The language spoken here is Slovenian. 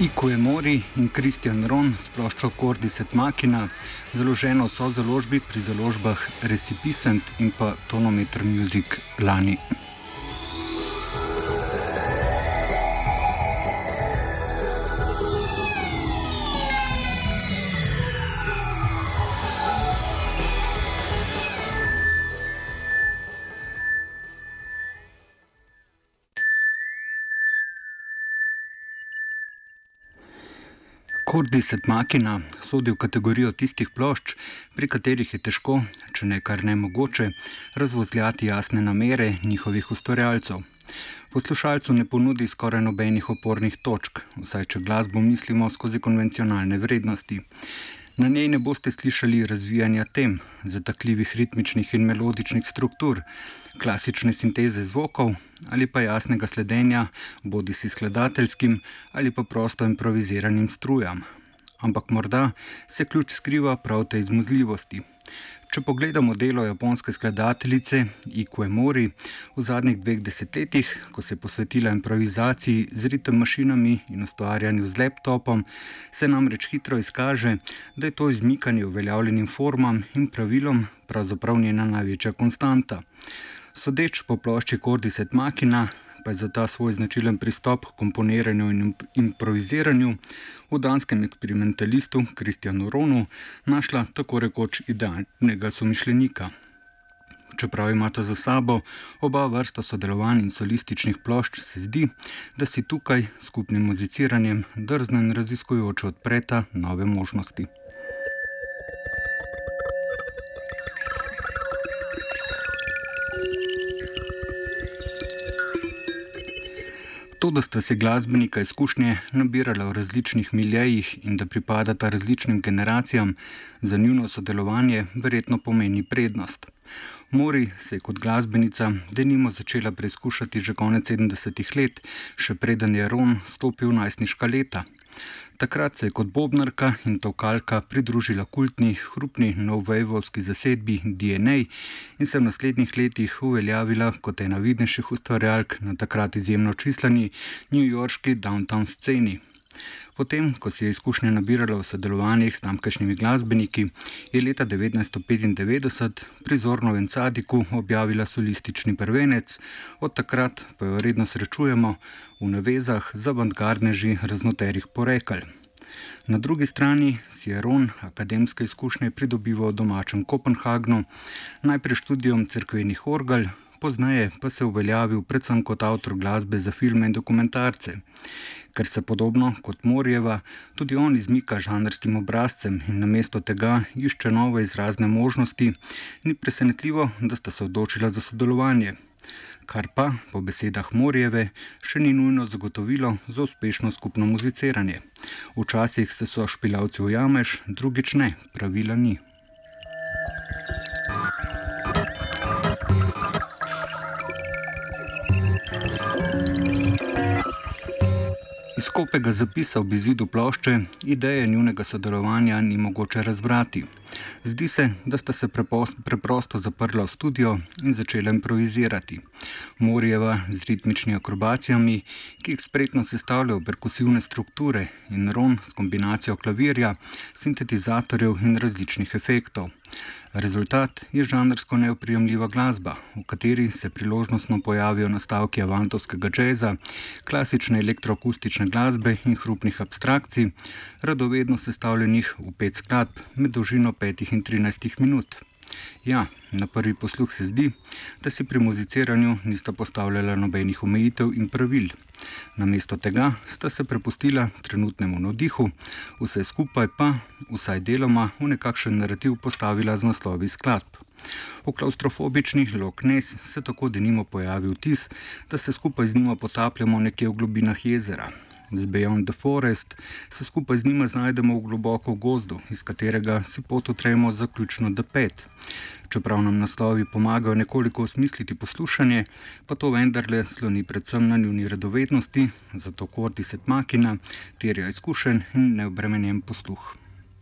Iko Mori in Christian Ron s ploščo Cordis et Machina, založeno so založbi pri založbah Recipicent in pa Tonometer Music lani. Cordis et Machina sodi v kategorijo tistih plošč, pri katerih je težko, če ne kar nemogoče, razvozljati jasne namere njihovih ustvarjalcev. Poslušalcu ne ponudi skoraj nobenih opornih točk, vsaj če glasbo mislimo skozi konvencionalne vrednosti. Na njej ne boste slišali razvijanja tem, zatakljivih ritmičnih in melodičnih struktur, klasične sinteze zvokov ali pa jasnega sledenja bodisi skladateljskim ali pa prosto improviziranim strujam. Ampak morda se ključ skriva prav v tej izmuzljivosti. Če pogledamo delo japonske skladateljice Iko Mori v zadnjih 2 desetletjih, ko se je posvetila improvizaciji z ritem mašinami in ustvarjanju z laptopom, se namreč hitro izkaže, da je to izmikanje uveljavljenim formam in pravilom pravzaprav njena največja konstanta. Sodeč po plošči Cordis et Machina pa je za ta svoj značilen pristop k komponiranju in improviziranju v danskem eksperimentalistu Christianu Ronu našla tako rekoč idealnega somišljenika. Čeprav imata za sabo oba vrsta sodelovanj in solističnih plošč, se zdi, da si tukaj skupnim muziciranjem drzno in raziskujoče odpreta nove možnosti. To, da sta se glasbenika izkušnje nabirala v različnih miljejih in da pripadata različnim generacijam, za njuno sodelovanje verjetno pomeni prednost. Mori se je kot glasbenica denimo začela preizkušati že konec 70. let, še preden je Ron stopil v najstniška leta. Takrat se je kot bobnarka in tolkalka pridružila kultni, hrupni novejvovski zasedbi DNA in se v naslednjih letih uveljavila kot ena vidnejših ustvarjalk na takrat izjemno čislani newyorški downtown sceni. Potem, ko si je izkušnje nabirala v sodelovanjih s tamkajšnjimi glasbeniki, je leta 1995 pri Zornovem Cadiku objavila solistični prvenec, od takrat pa jo redno srečujemo v navezah z avantgardneži raznoterih porekelj. Na drugi strani si je Ron akademske izkušnje pridobival v domačem Kopenhagnu, najprej študijom cerkvenih orgel, pozneje pa se uveljavil predvsem kot avtor glasbe za filme in dokumentarce. Ker se podobno kot Morijeva, tudi on izmika žanrskim obrazcem in namesto tega išče nove izrazne možnosti, ni presenetljivo, da sta se odločila za sodelovanje. Kar pa, po besedah Morijeve, še ni nujno zagotovilo za uspešno skupno muziciranje. Včasih se so špilavci ujameš, drugič ne, pravila ni. Iz skopega zapisa v bezidu plošče ideje njunega sodelovanja ni mogoče razbrati. Zdi se, da sta se preprosto zaprla v studio in začela improvizirati. Morijeva z ritmičnimi akrobacijami, ki jih spretno sestavljajo perkusivne strukture, in Ron s kombinacijo klavirja, sintetizatorjev in različnih efektov. Rezultat je žanrsko neoprijemljiva glasba, v kateri se priložnostno pojavijo nastavki avantovskega džeza, klasične elektroakustične glasbe in hrupnih abstrakcij, radovedno sestavljenih v 5 skladb med dolžino 5 in 13 minut. Ja, na prvi posluh se zdi, da si pri muziciranju nista postavljala nobenih omejitev in pravil. Namesto tega sta se prepustila trenutnemu navdihu, vse skupaj pa, vsaj deloma, v nekakšen narativ postavila z naslovi skladb. V klaustrofobičnih Loch Ness se tako denimo pojavi vtis, da se skupaj z njima potapljamo nekje v globinah jezera. Z Beyond the Forest se skupaj z njima znajdemo v globoko gozdu, iz katerega si pot utremo zaključno do 5. Čeprav nam naslovi pomagajo nekoliko osmisliti poslušanje, pa to vendarle sloni predvsem na njuni radovednosti, zato Cordis et Machina terja izkušen in neobremenjen posluh.